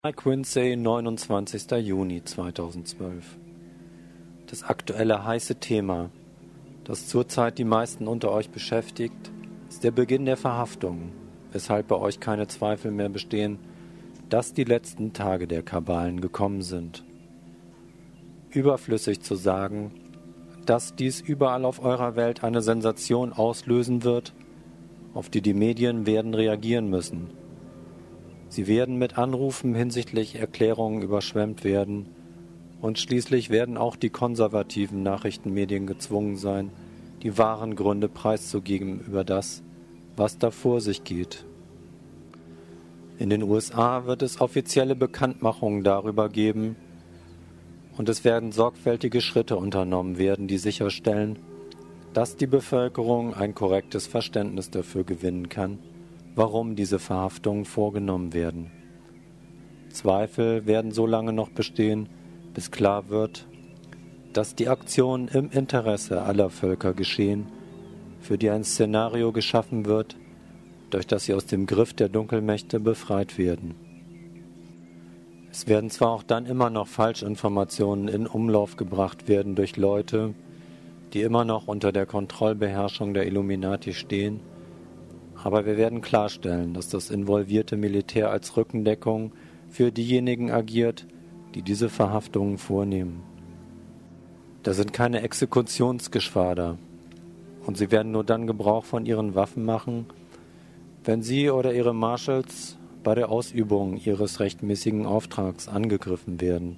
Mike Quincy, 29. Juni 2012. Das aktuelle heiße Thema, das zurzeit die meisten unter euch beschäftigt, ist der Beginn der Verhaftung, weshalb bei euch keine Zweifel mehr bestehen, dass die letzten Tage der Kabalen gekommen sind. Überflüssig zu sagen, dass dies überall auf eurer Welt eine Sensation auslösen wird, auf die die Medien werden reagieren müssen. Sie werden mit Anrufen hinsichtlich Erklärungen überschwemmt werden und schließlich werden auch die konservativen Nachrichtenmedien gezwungen sein, die wahren Gründe preiszugeben über das, was da vor sich geht. In den USA wird es offizielle Bekanntmachungen darüber geben und es werden sorgfältige Schritte unternommen werden, die sicherstellen, dass die Bevölkerung ein korrektes Verständnis dafür gewinnen kann, warum diese Verhaftungen vorgenommen werden. Zweifel werden so lange noch bestehen, bis klar wird, dass die Aktionen im Interesse aller Völker geschehen, für die ein Szenario geschaffen wird, durch das sie aus dem Griff der Dunkelmächte befreit werden. Es werden zwar auch dann immer noch Falschinformationen in Umlauf gebracht werden durch Leute, die immer noch unter der Kontrollbeherrschung der Illuminati stehen, aber wir werden klarstellen, dass das involvierte Militär als Rückendeckung für diejenigen agiert, die diese Verhaftungen vornehmen. Das sind keine Exekutionsgeschwader und sie werden nur dann Gebrauch von ihren Waffen machen, wenn sie oder ihre Marshals bei der Ausübung ihres rechtmäßigen Auftrags angegriffen werden.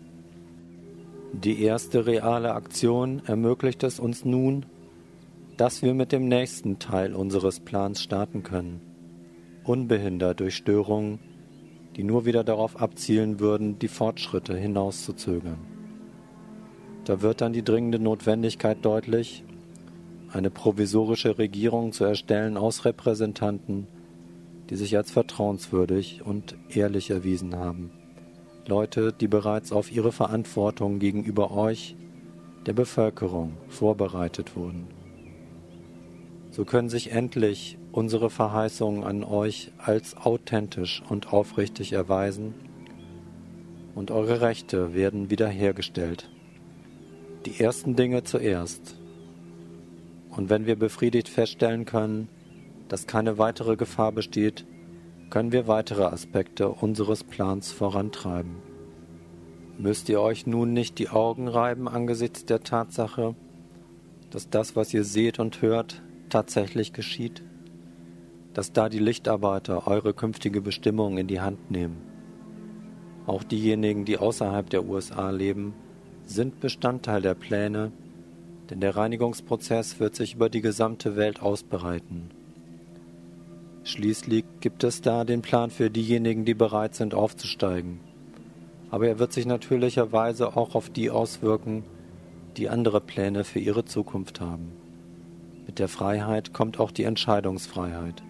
Die erste reale Aktion ermöglicht es uns nun, dass wir mit dem nächsten Teil unseres Plans starten können, unbehindert durch Störungen, die nur wieder darauf abzielen würden, die Fortschritte hinauszuzögern. Da wird dann die dringende Notwendigkeit deutlich, eine provisorische Regierung zu erstellen aus Repräsentanten, die sich als vertrauenswürdig und ehrlich erwiesen haben. Leute, die bereits auf ihre Verantwortung gegenüber euch, der Bevölkerung, vorbereitet wurden. So können sich endlich unsere Verheißungen an euch als authentisch und aufrichtig erweisen und eure Rechte werden wiederhergestellt. Die ersten Dinge zuerst. Und wenn wir befriedigt feststellen können, dass keine weitere Gefahr besteht, können wir weitere Aspekte unseres Plans vorantreiben. Müsst ihr euch nun nicht die Augen reiben angesichts der Tatsache, dass das, was ihr seht und hört, tatsächlich geschieht, dass da die Lichtarbeiter eure künftige Bestimmung in die Hand nehmen. Auch diejenigen, die außerhalb der USA leben, sind Bestandteil der Pläne, denn der Reinigungsprozess wird sich über die gesamte Welt ausbreiten. Schließlich gibt es da den Plan für diejenigen, die bereit sind, aufzusteigen. Aber er wird sich natürlicherweise auch auf die auswirken, die andere Pläne für ihre Zukunft haben. Mit der Freiheit kommt auch die Entscheidungsfreiheit.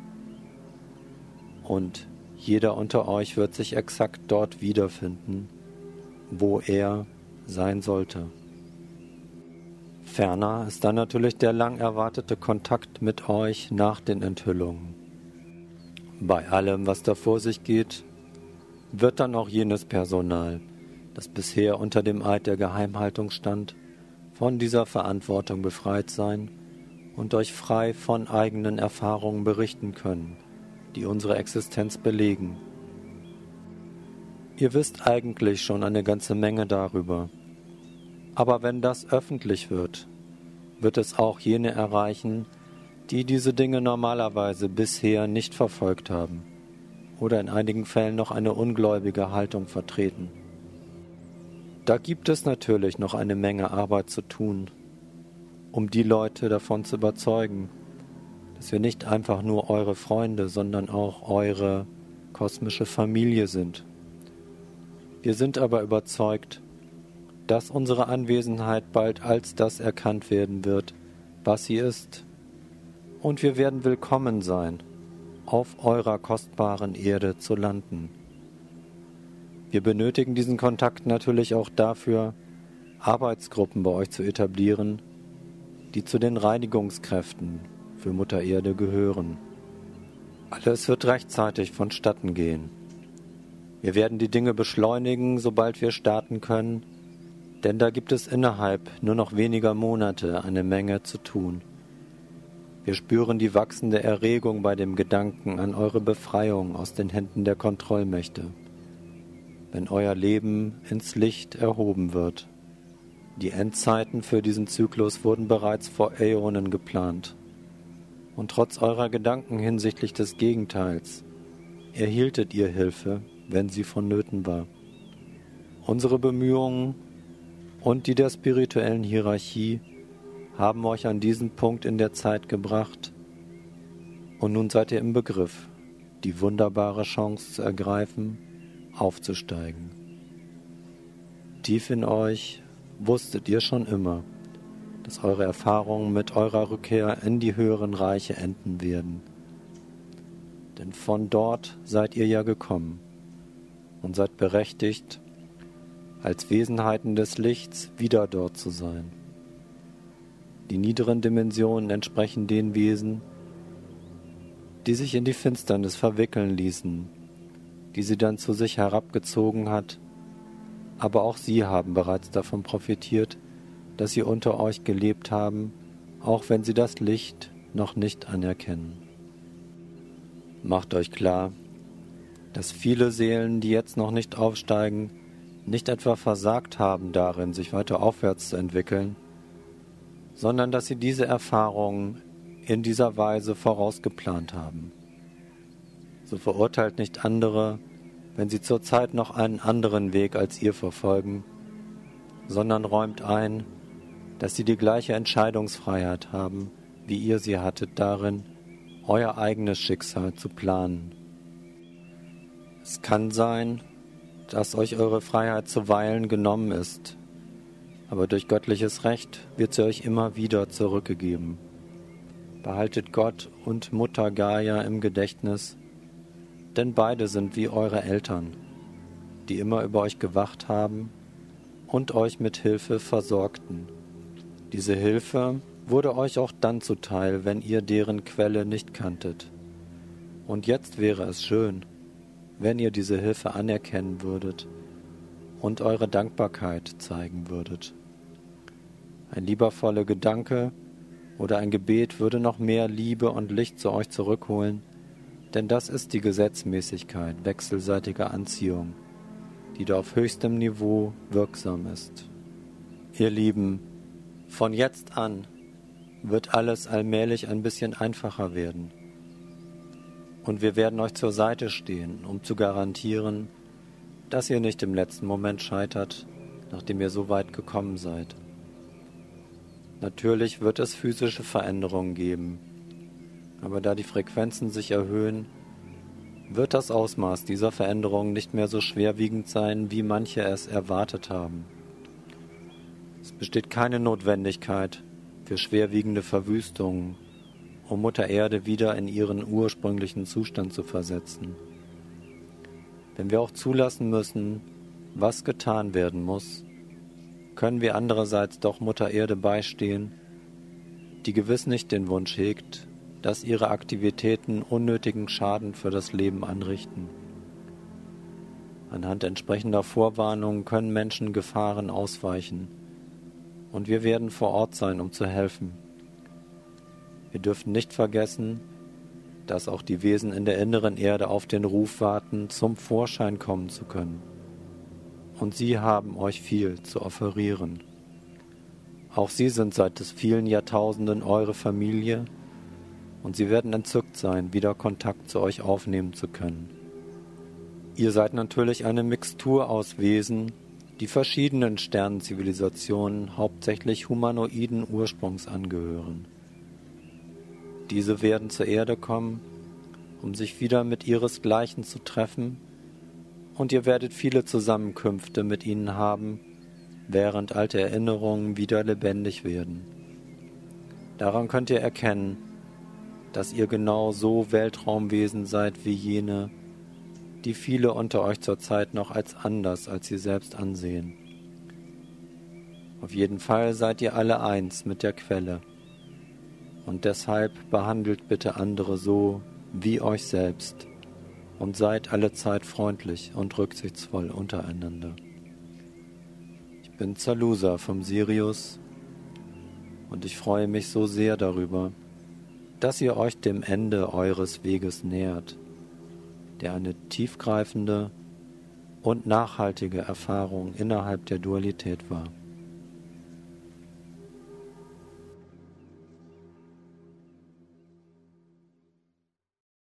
Und jeder unter euch wird sich exakt dort wiederfinden, wo er sein sollte. Ferner ist dann natürlich der lang erwartete Kontakt mit euch nach den Enthüllungen. Bei allem, was da vor sich geht, wird dann auch jenes Personal, das bisher unter dem Eid der Geheimhaltung stand, von dieser Verantwortung befreit sein und euch frei von eigenen Erfahrungen berichten können, die unsere Existenz belegen. Ihr wisst eigentlich schon eine ganze Menge darüber. Aber wenn das öffentlich wird, wird es auch jene erreichen, die diese Dinge normalerweise bisher nicht verfolgt haben oder in einigen Fällen noch eine ungläubige Haltung vertreten. Da gibt es natürlich noch eine Menge Arbeit zu tun, um die Leute davon zu überzeugen, dass wir nicht einfach nur eure Freunde, sondern auch eure kosmische Familie sind. Wir sind aber überzeugt, dass unsere Anwesenheit bald als das erkannt werden wird, was sie ist. Und wir werden willkommen sein, auf eurer kostbaren Erde zu landen. Wir benötigen diesen Kontakt natürlich auch dafür, Arbeitsgruppen bei euch zu etablieren, die zu den Reinigungskräften für Mutter Erde gehören. Alles wird rechtzeitig vonstatten gehen. Wir werden die Dinge beschleunigen, sobald wir starten können, denn da gibt es innerhalb nur noch weniger Monate eine Menge zu tun. Wir spüren die wachsende Erregung bei dem Gedanken an eure Befreiung aus den Händen der Kontrollmächte, wenn euer Leben ins Licht erhoben wird. Die Endzeiten für diesen Zyklus wurden bereits vor Äonen geplant. Und trotz eurer Gedanken hinsichtlich des Gegenteils erhieltet ihr Hilfe, wenn sie vonnöten war. Unsere Bemühungen und die der spirituellen Hierarchie haben euch an diesen Punkt in der Zeit gebracht, und nun seid ihr im Begriff, die wunderbare Chance zu ergreifen, aufzusteigen. Tief in euch wusstet ihr schon immer, dass eure Erfahrungen mit eurer Rückkehr in die höheren Reiche enden werden. Denn von dort seid ihr ja gekommen und seid berechtigt, als Wesenheiten des Lichts wieder dort zu sein. Die niederen Dimensionen entsprechen den Wesen, die sich in die Finsternis verwickeln ließen, die sie dann zu sich herabgezogen hat, aber auch sie haben bereits davon profitiert, dass sie unter euch gelebt haben, auch wenn sie das Licht noch nicht anerkennen. Macht euch klar, dass viele Seelen, die jetzt noch nicht aufsteigen, nicht etwa versagt haben darin, sich weiter aufwärts zu entwickeln, sondern dass sie diese Erfahrungen in dieser Weise vorausgeplant haben. So verurteilt nicht andere, wenn sie zurzeit noch einen anderen Weg als ihr verfolgen, sondern räumt ein, dass sie die gleiche Entscheidungsfreiheit haben, wie ihr sie hattet darin, euer eigenes Schicksal zu planen. Es kann sein, dass euch eure Freiheit zuweilen genommen ist, aber durch göttliches Recht wird sie euch immer wieder zurückgegeben. Behaltet Gott und Mutter Gaia im Gedächtnis, denn beide sind wie eure Eltern, die immer über euch gewacht haben und euch mit Hilfe versorgten. Diese Hilfe wurde euch auch dann zuteil, wenn ihr deren Quelle nicht kanntet. Und jetzt wäre es schön, wenn ihr diese Hilfe anerkennen würdet und eure Dankbarkeit zeigen würdet. Ein liebevoller Gedanke oder ein Gebet würde noch mehr Liebe und Licht zu euch zurückholen, denn das ist die Gesetzmäßigkeit wechselseitiger Anziehung, die da auf höchstem Niveau wirksam ist. Ihr Lieben, von jetzt an wird alles allmählich ein bisschen einfacher werden. Und wir werden euch zur Seite stehen, um zu garantieren, dass ihr nicht im letzten Moment scheitert, nachdem ihr so weit gekommen seid. Natürlich wird es physische Veränderungen geben, aber da die Frequenzen sich erhöhen, wird das Ausmaß dieser Veränderungen nicht mehr so schwerwiegend sein, wie manche es erwartet haben. Es besteht keine Notwendigkeit für schwerwiegende Verwüstungen, um Mutter Erde wieder in ihren ursprünglichen Zustand zu versetzen. Wenn wir auch zulassen müssen, was getan werden muss, können wir andererseits doch Mutter Erde beistehen, die gewiss nicht den Wunsch hegt, dass ihre Aktivitäten unnötigen Schaden für das Leben anrichten. Anhand entsprechender Vorwarnungen können Menschen Gefahren ausweichen, und wir werden vor Ort sein, um zu helfen. Wir dürfen nicht vergessen, dass auch die Wesen in der inneren Erde auf den Ruf warten, zum Vorschein kommen zu können. Und sie haben euch viel zu offerieren. Auch sie sind seit des vielen Jahrtausenden eure Familie, und sie werden entzückt sein, wieder Kontakt zu euch aufnehmen zu können. Ihr seid natürlich eine Mixtur aus Wesen, die verschiedenen Sternenzivilisationen, hauptsächlich humanoiden Ursprungs angehören. Diese werden zur Erde kommen, um sich wieder mit ihresgleichen zu treffen, und ihr werdet viele Zusammenkünfte mit ihnen haben, während alte Erinnerungen wieder lebendig werden. Daran könnt ihr erkennen, dass ihr genau so Weltraumwesen seid wie jene, die viele unter euch zurzeit noch als anders als sie selbst ansehen. Auf jeden Fall seid ihr alle eins mit der Quelle. Und deshalb behandelt bitte andere so wie euch selbst und seid allezeit freundlich und rücksichtsvoll untereinander. Ich bin Zalusa vom Sirius und ich freue mich so sehr darüber, dass ihr euch dem Ende eures Weges nähert, der eine tiefgreifende und nachhaltige Erfahrung innerhalb der Dualität war.